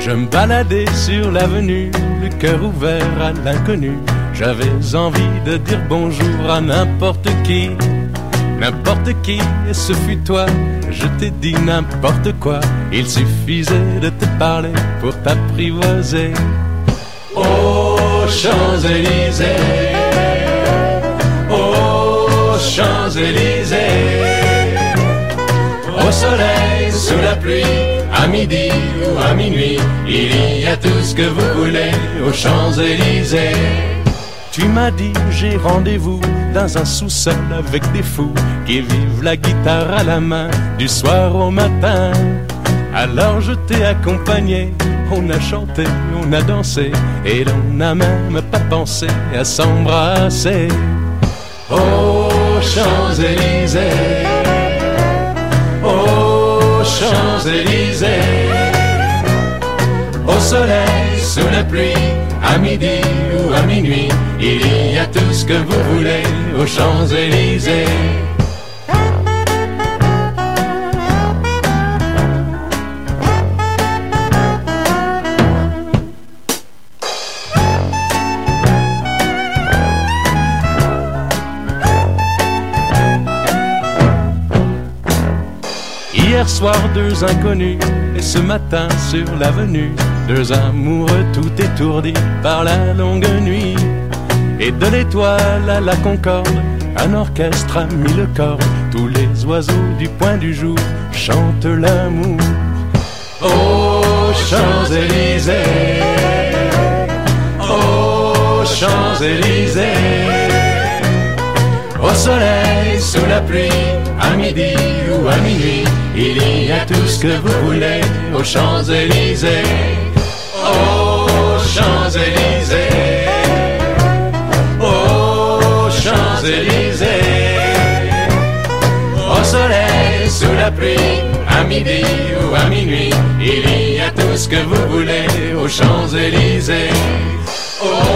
Je me baladais sur l'avenue, le cœur ouvert à l'inconnu. J'avais envie de dire bonjour à n'importe qui, et ce fut toi. Je t'ai dit n'importe quoi, il suffisait de te parler pour t'apprivoiser. Aux Champs-Élysées, aux Champs-Élysées, au soleil, sous la pluie, à midi ou à minuit, il y a tout ce que vous voulez aux Champs-Élysées. Tu m'as dit j'ai rendez-vous dans un sous-sol avec des fous qui vivent la guitare à la main du soir au matin. Alors je t'ai accompagné, on a chanté, on a dansé et l'on n'a même pas pensé à s'embrasser. Aux Champs-Élysées, aux Champs-Élysées, au soleil, sous la pluie, à midi ou à minuit, il y a tout ce que vous voulez aux Champs-Élysées. Hier soir, deux inconnus, et ce matin sur l'avenue, deux amoureux tout étourdis par la longue nuit. Et de l'étoile à la Concorde, un orchestre a mis le corps. Tous les oiseaux du point du jour chantent l'amour. Aux Champs-Élysées, aux Champs-Élysées, au soleil, sous la pluie, à midi ou à minuit, il y a tout ce que vous voulez aux Champs-Élysées. Aux Champs-Élysées, aux Champs-Élysées, au soleil, sous la pluie, à midi ou à minuit, il y a tout ce que vous voulez aux Champs-Élysées.